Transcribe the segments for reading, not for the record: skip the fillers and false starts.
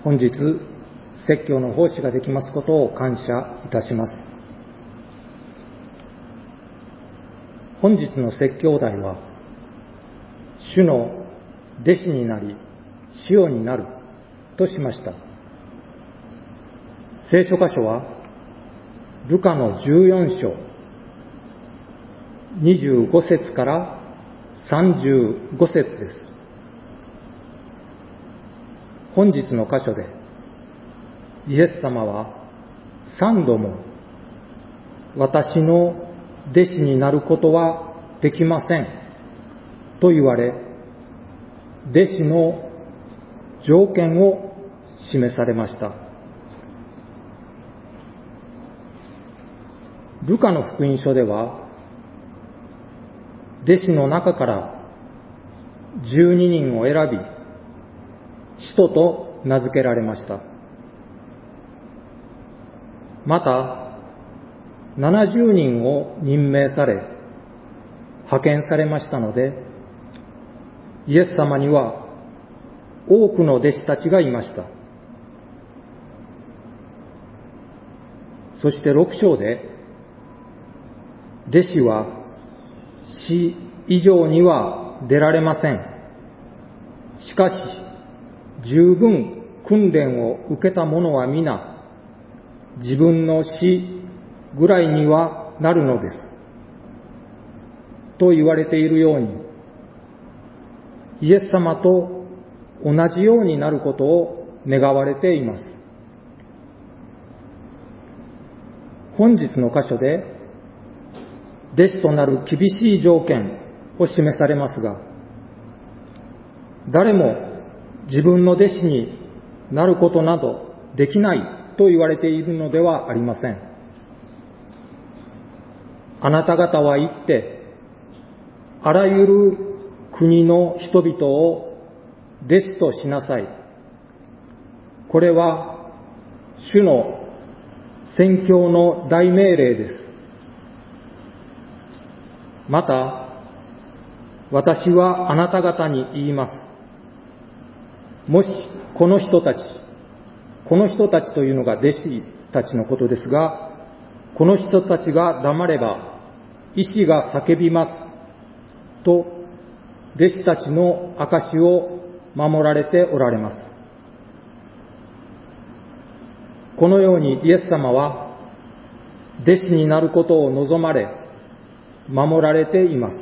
本日、説教の奉仕ができますことを感謝いたします。本日の説教題は、主の弟子になり、使用になるとしました。聖書箇所は、ルカの14章、25節から35節です。本日の箇所で、イエス様は3度も私の弟子になることはできませんと言われ、弟子の条件を示されました。ルカの福音書では、弟子の中から12人を選び、使徒と名付けられました。また、70人を任命され、派遣されましたので、イエス様には多くの弟子たちがいました。そして6章で、弟子は死以上には出られません。しかし、十分訓練を受けた者は皆、自分の死ぐらいにはなるのです。と言われているように、イエス様と同じようになることを願われています。本日の箇所で、弟子となる厳しい条件を示されますが、誰も自分の弟子になることなどできないと言われているのではありません。あなた方は行って、あらゆる国の人々を弟子としなさい。これは主の宣教の大命令です。また、私はあなた方に言います。もしこの人たちというのが弟子たちのことですが、この人たちが黙れば、石が叫びますと、弟子たちの証を守られておられます。このようにイエス様は、弟子になることを望まれ、守られています。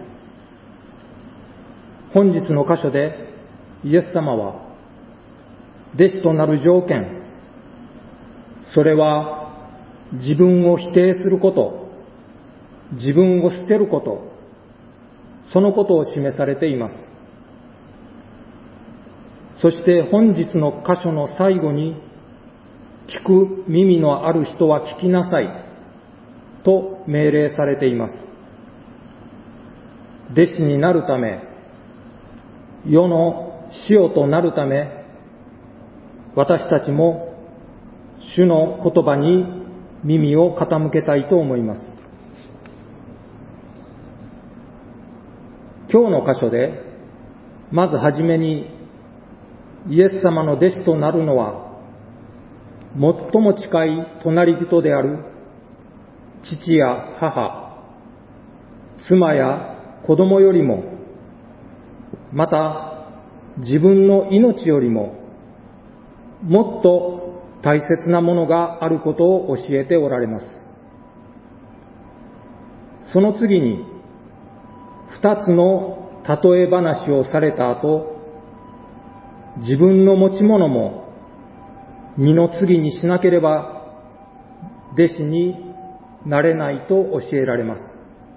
本日の箇所で、イエス様は、弟子となる条件、それは自分を否定すること、自分を捨てること、そのことを示されています。そして本日の箇所の最後に、聞く耳のある人は聞きなさいと命令されています。弟子になるため、世の塩となるため、私たちも主の言葉に耳を傾けたいと思います。今日の箇所で、まずはじめにイエス様の弟子となるのは、最も近い隣人である父や母、妻や子供よりも、また自分の命よりも、もっと大切なものがあることを教えておられます。その次に、二つの例え話をされた後、自分の持ち物も二の次にしなければ弟子になれないと教えられます。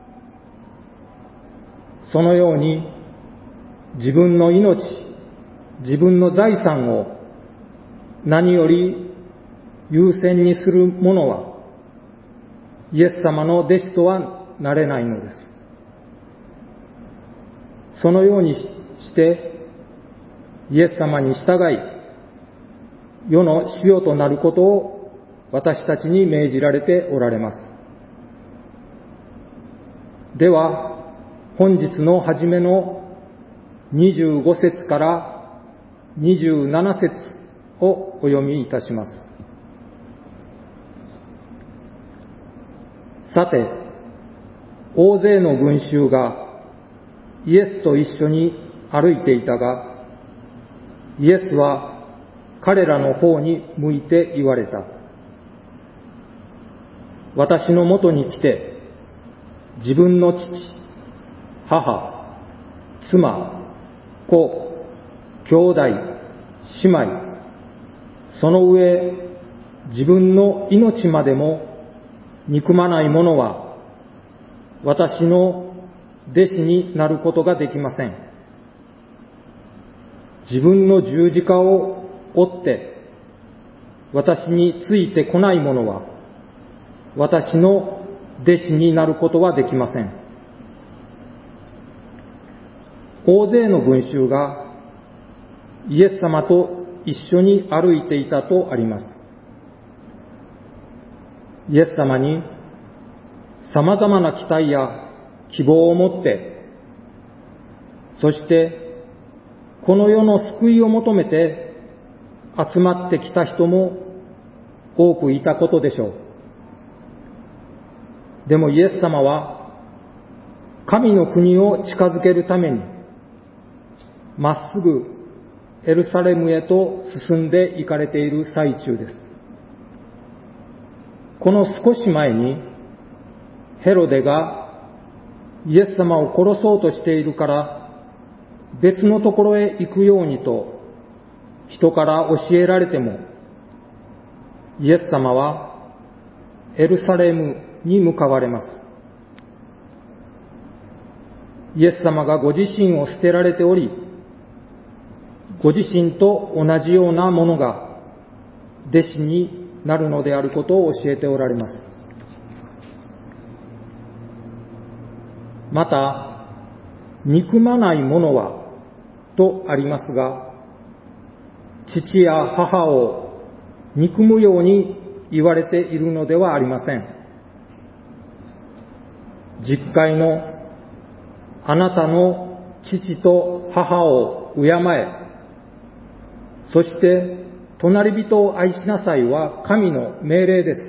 そのように自分の命、自分の財産を何より優先にする者はイエス様の弟子とはなれないのです。そのようにしてイエス様に従い、世の塩となることを私たちに命じられておられます。では、本日の初めの25節から27節をお読みいたします。さて、大勢の群衆がイエスと一緒に歩いていたが、イエスは彼らの方に向いて言われた。私のもとに来て、自分の父、母、妻、子、兄弟、姉妹、その上、自分の命までも憎まない者は、私の弟子になることができません。自分の十字架を追って、私についてこない者は、私の弟子になることはできません。大勢の群衆がイエス様と一緒に歩いていたとあります。イエス様に様々な期待や希望を持って、そしてこの世の救いを求めて集まってきた人も多くいたことでしょう。でもイエス様は神の国を近づけるためにまっすぐエルサレムへと進んで行かれている最中です。この少し前にヘロデがイエス様を殺そうとしているから別のところへ行くようにと人から教えられても、イエス様はエルサレムに向かわれます。イエス様がご自身を捨てられており、ご自身と同じようなものが弟子になるのであることを教えておられます。また、憎まない者はとありますが、父や母を憎むように言われているのではありません。実会のあなたの父と母を敬え、そして隣人を愛しなさいは神の命令です。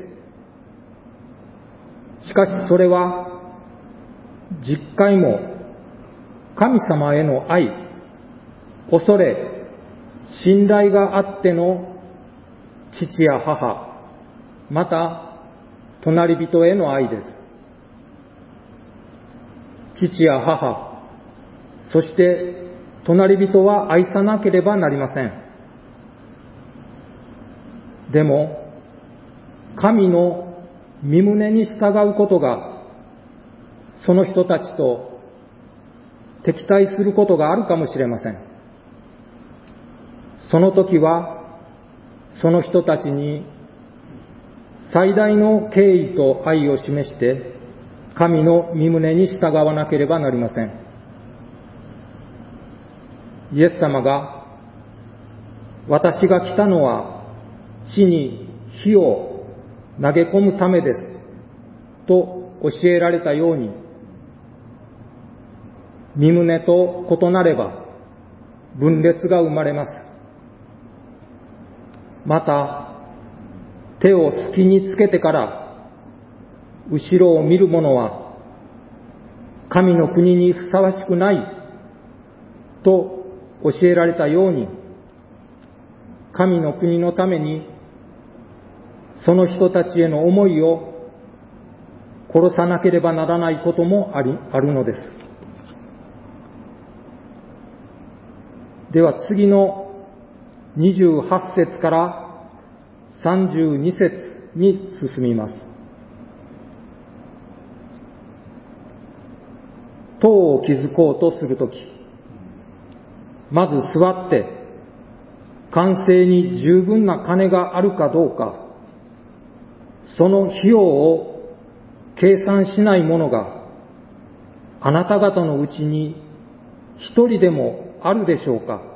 しかしそれは実会も神様への愛、恐れ、信頼があっての父や母、また隣人への愛です。父や母、そして隣人は愛さなければなりません。でも、神の御胸に従うことが、その人たちと敵対することがあるかもしれません。その時は、その人たちに最大の敬意と愛を示して、神の御胸に従わなければなりません。イエス様が、私が来たのは地に火を投げ込むためですと教えられたように、御胸と異なれば分裂が生まれます。また、手を隙につけてから後ろを見る者は神の国にふさわしくないと教えられたように、神の国のためにその人たちへの思いを殺さなければならないこともあるのです。では次の28節から32節に進みます。塔を築こうとするとき、まず座って完成に十分な金があるかどうか、その費用を計算しない者があなた方のうちに一人でもあるでしょうか。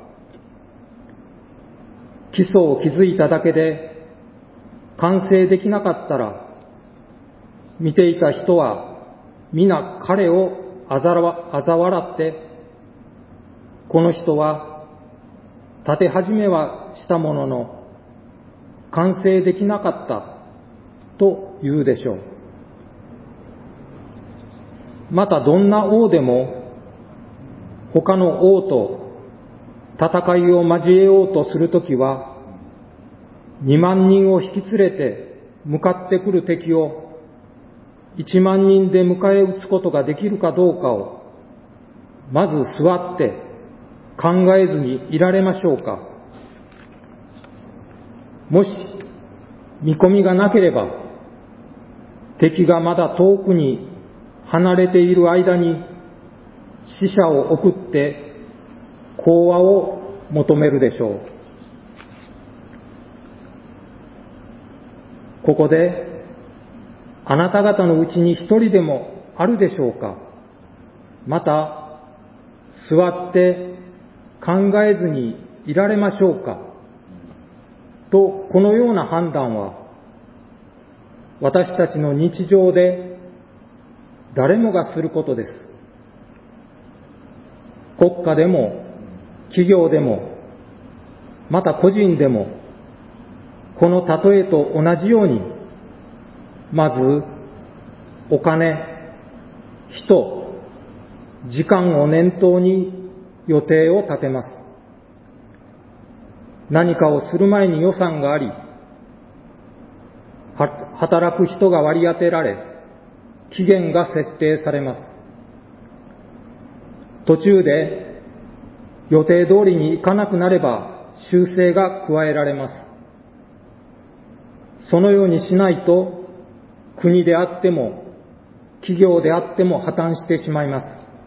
基礎を築いただけで完成できなかったら、見ていた人は皆彼を嘲笑って、この人は建て始めはしたものの完成できなかったと言うでしょう。またどんな王でも他の王と戦いを交えようとするときは、2万人を引き連れて向かってくる敵を1万人で迎え撃つことができるかどうかを、まず座って考えずにいられましょうか。もし見込みがなければ、敵がまだ遠くに離れている間に使者を送って講和を求めるでしょう。ここで、あなた方のうちに一人でもあるでしょうか。また、座って考えずにいられましょうか。と、このような判断は、私たちの日常で誰もがすることです。国家でも、企業でも、また個人でも、この例えと同じように、まず、お金、人、時間を念頭に予定を立てます。何かをする前に予算があり、働く人が割り当てられ、期限が設定されます。途中で予定通りにいかなくなれば修正が加えられます。そのようにしないと、国であっても企業であっても破綻してしまいます。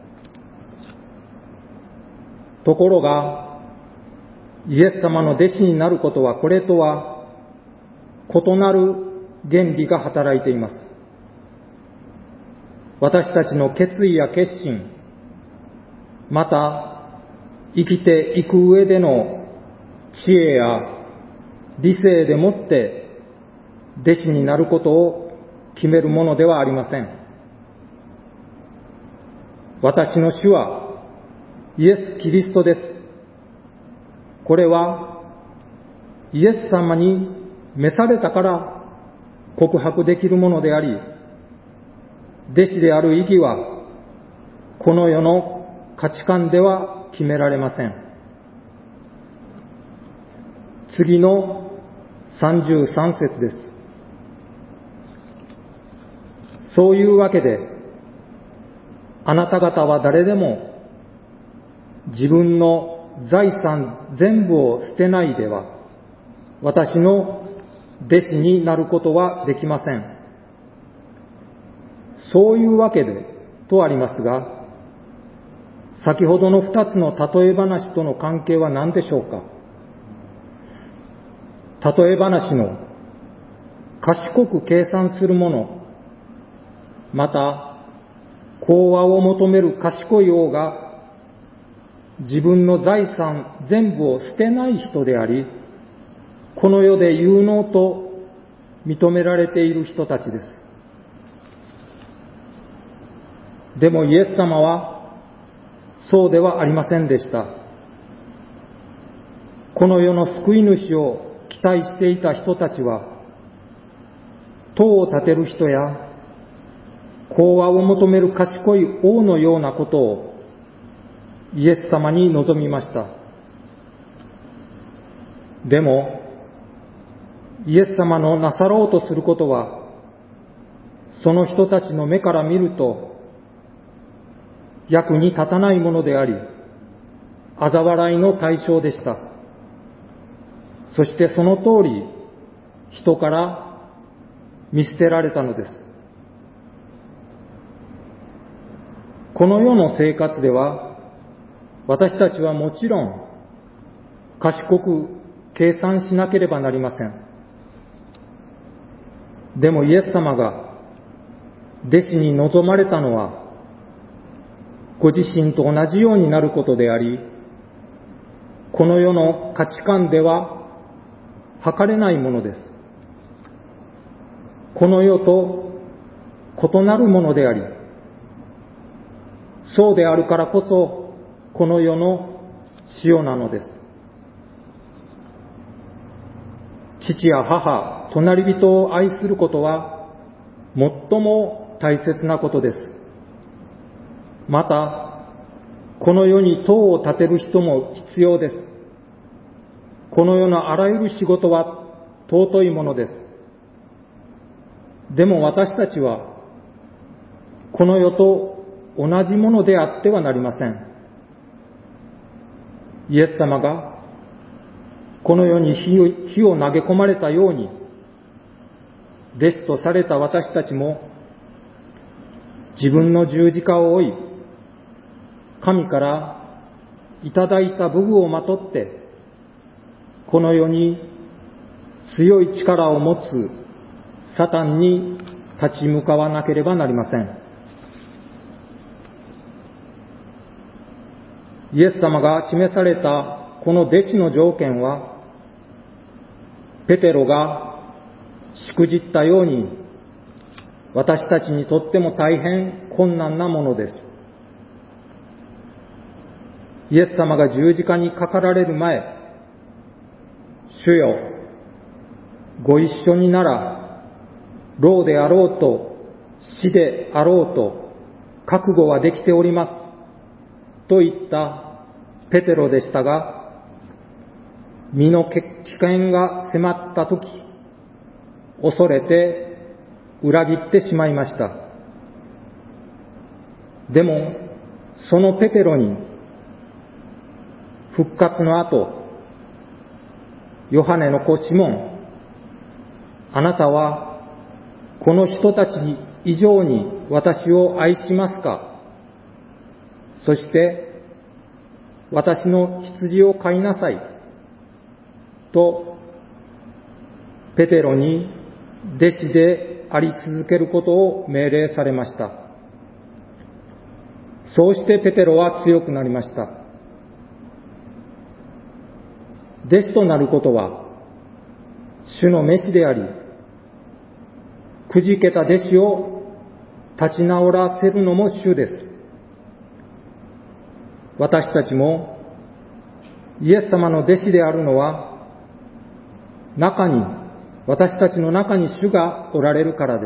ところが、イエス様の弟子になることは、これとは異なる原理が働いています。私たちの決意や決心、また生きていく上での知恵や理性でもって弟子になることを決めるものではありません。私の主はイエス・キリストです。これはイエス様に召されたから告白できるものであり、弟子である意義はこの世の価値観では決められません。次の33節です。そういうわけで、あなた方は誰でも自分の財産全部を捨てないでは、私の弟子になることはできません。そういうわけでとありますが、先ほどの2つの例え話との関係は何でしょうか。例え話の賢く計算する者、また講和を求める賢い王が自分の財産全部を捨てない人であり、この世で有能と認められている人たちです。でもイエス様はそうではありませんでした。この世の救い主を期待していた人たちは、塔を建てる人や講和を求める賢い王のようなことをイエス様に望みました。でも、イエス様のなさろうとすることは、その人たちの目から見ると、役に立たないものであり、嘲笑いの対象でした。そしてその通り、人から見捨てられたのです。この世の生活では、私たちはもちろん、賢く計算しなければなりません。でもイエス様が弟子に望まれたのは、ご自身と同じようになることであり、この世の価値観では測れないものです。この世と異なるものであり、そうであるからこそこの世の塩なのです。 父や母、隣人を愛することは最も大切なことです。また、この世に塔を建てる人も必要です。この世のあらゆる仕事は尊いものです。でも私たちは、この世と同じものであってはなりません。イエス様がこの世に火を投げ込まれたように、弟子とされた私たちも、自分の十字架を追い、神からいただいた武具をまとって、この世に強い力を持つサタンに立ち向かわなければなりません。イエス様が示されたこの弟子の条件は、ペテロがしくじったように、私たちにとっても大変困難なものです。イエス様が十字架にかかられる前、主よ、ご一緒になら、老であろうと死であろうと覚悟はできておりますと言ったペテロでしたが、身の危険が迫ったとき、恐れて裏切ってしまいました。でも、そのペテロに復活の後、ヨハネの子シモン、あなたはこの人たち以上に私を愛しますか？そして私の羊を飼いなさいとペテロに弟子であり続けることを命令されました。そうしてペテロは強くなりました。弟子となることは主の召しであり、くじけた弟子を立ち直らせるのも主です。私たちもイエス様の弟子であるのは、私たちの中に主がおられるからです。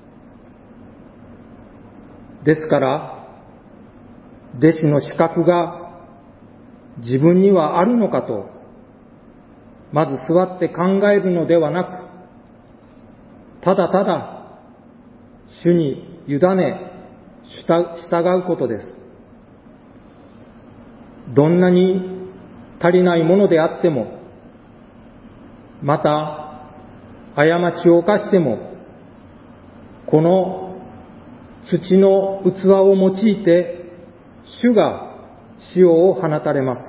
ですから、弟子の資格が自分にはあるのかと、まず座って考えるのではなく、ただただ主に委ね従うことです。どんなに足りないものであっても、また過ちを犯しても、この土の器を用いて主が塩を放たれます。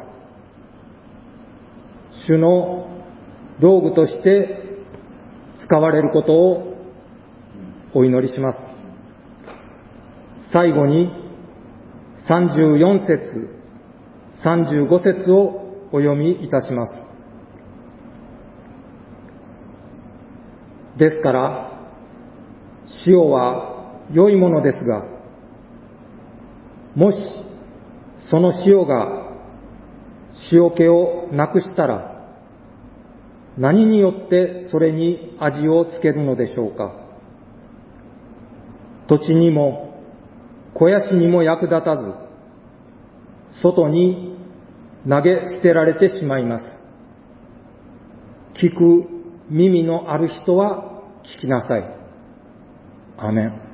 主の道具として使われることをお祈りします。最後に34節、35節をお読みいたします。ですから、塩は良いものですが、もしその塩が塩気をなくしたら、何によってそれに味をつけるのでしょうか。土地にも肥やしにも役立たず、外に投げ捨てられてしまいます。聞く耳のある人は聞きなさい。アーメン。